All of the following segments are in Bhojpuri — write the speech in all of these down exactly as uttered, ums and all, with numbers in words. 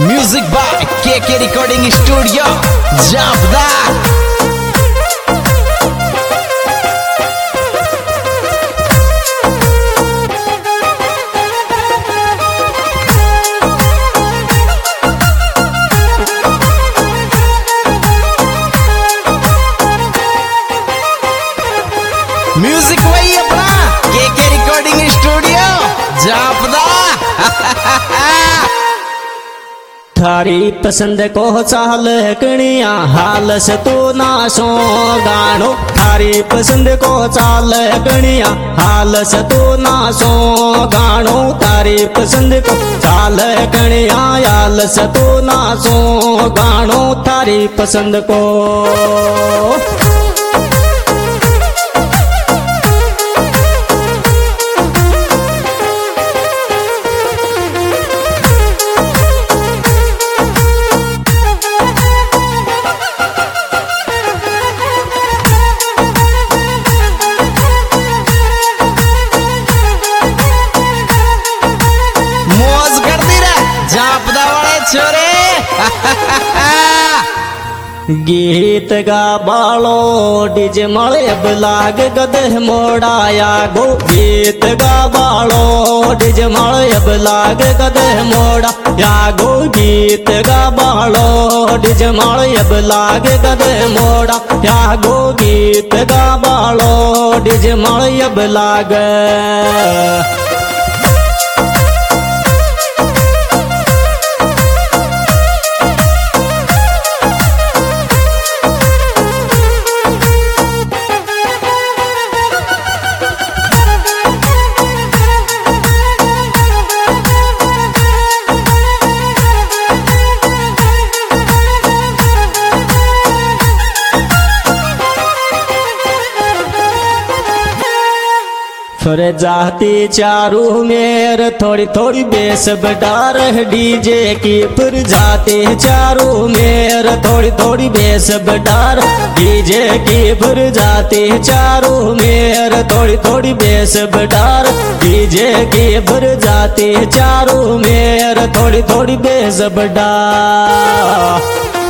म्यूजिक बाय के के रिकॉर्डिंग स्टूडियो जापदा। म्यूजिक वही अपना के के रिकॉर्डिंग स्टूडियो जापदा। थारी पसंद को चाल कणिया हाल से तू नाशो गाणो। थारी पसंद को चाल कणिया हाल से तू नाशो गाणो। थारी पसंद को चाल कणिया हाल से तू नाशो गाणो। थारी पसंद को छोरे गीत गा बालो डीजे मळे अब लाग गदह मोड़ाया गो। गीत गा बालो डीजे मळे अब लाग गदह मोड़ा या गो। गीत गा बालो डीजे मळे अब लाग गदह मोड़ा या गो। गीत गा बालो डीजे मळे अब लाग फिर जाती चारू मेर थोड़ी थोड़ी बेस बडार डीजे की। फिर जाती चारू मेर थोड़ी थोड़ी बेस बडार डीजे की। फिर जाती चारू मेर थोड़ी थोड़ी बेस बडार डीजे की। फिर जाती चारू मेर थोड़ी थोड़ी बेस बडार।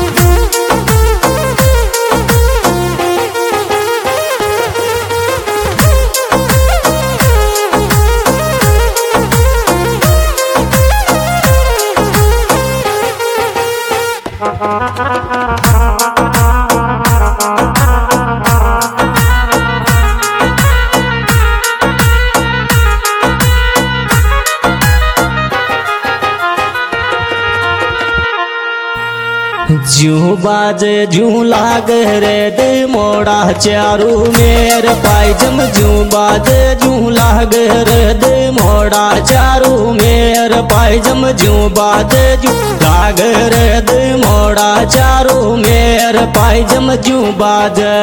जू बाजे जू लाग रे दे मोड़ा चारू मेर पायजम। जू बाजे जू लाग रे दे मोड़ा चारू मेर पायजम। जू बाजे जू लाग रे दे मोड़ा चारू मेर पायजम। जू बाजे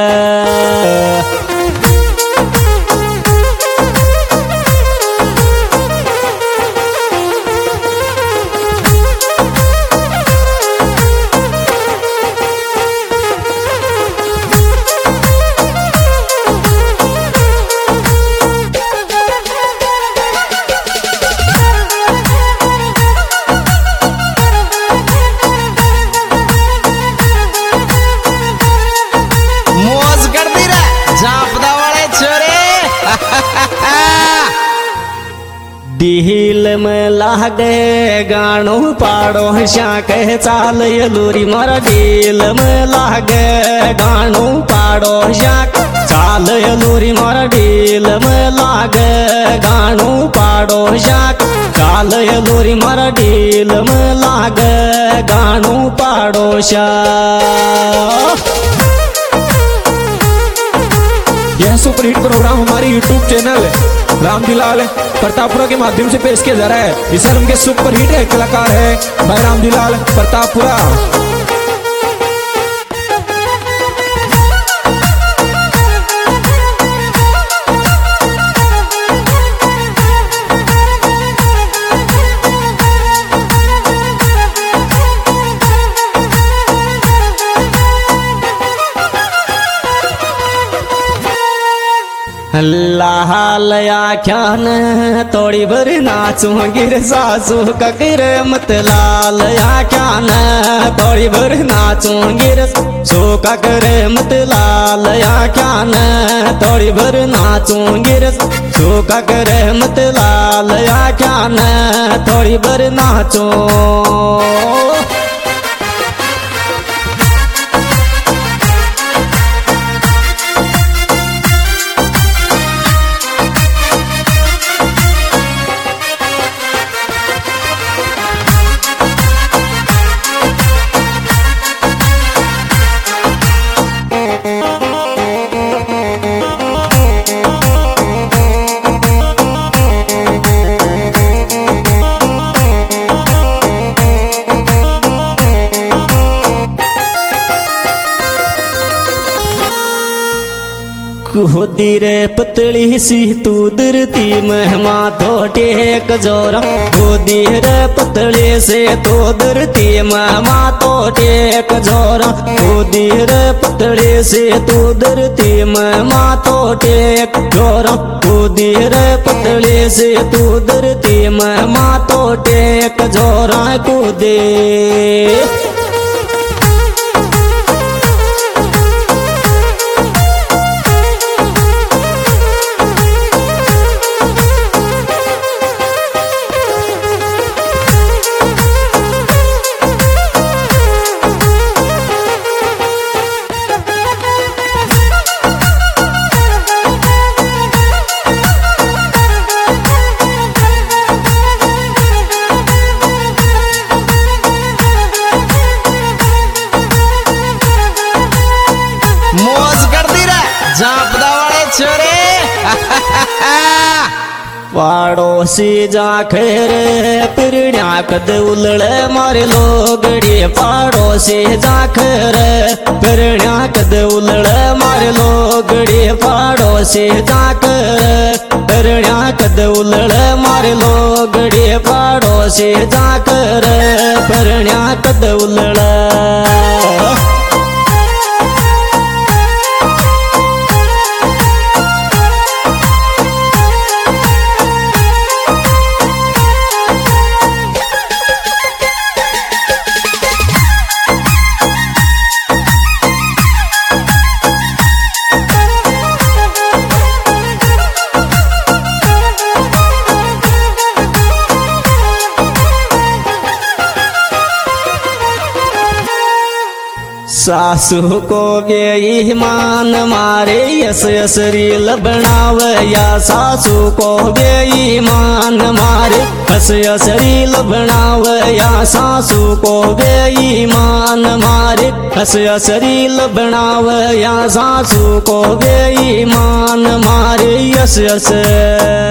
दिल में लागे गानो पाड़ो शाक चाल लूरी मारा। दिल में लागे गानो पाड़ो शाक चाल लूरी मारा। दिल में लागे गानो पाड़ो शाक चाल लूरी मारा। दिल में लागे गानो पाड़ो शाक। यह सुपरहिट प्रोग्राम हमारे यूट्यूब चैनल रामदीलाल प्रतापपुरा के माध्यम से पेश किया जा रहा है। इस फिल्म के सुपरहिट है कलाकार है भाई रामदीलाल प्रतापपुरा। लाल आख्यान थोड़ी भर नाचूंगी रे सासू ककर मत लाल आख्यान थोड़ी भर नाचूंगी रे सो ककर मत लाल आख्यान थोड़ी भर नाचूंगी रे सो ककर मत लाल आख्यान थोड़ी भर नाचो। खुदी रे पतली सी तू दरती महमा तो टेक जोरा खुदी रे पतली से तो दरती महमा तो टेक जोरा खुदी रे पतली से तू दरती महमा तो टेक जोरा खुदी रे पतली से तू दरती महमा तो टेक जोरा कूदे। मौज कर दी रे जापदा वाले छोरे। पाड़ोसी जाखेर पिरण्या कद उलड़े मारे लोगड़ी पाड़ोसी जाखेर पिरण्या कद उलड़े मारे लोगड़ी पाड़ोसी जाकर पिरण्या कद उलड़े मारे लोगड़ी पाड़ोसी जाकर पिरण्या कद उलड़े। सासू को बेईमान मारे यस यस रील बनावे या सासू को बेईमान मारे हस यस रील बनावे या सासू को बेईमान मारे हस यस रील बनावे या सासू को बेईमान मारे यस यस।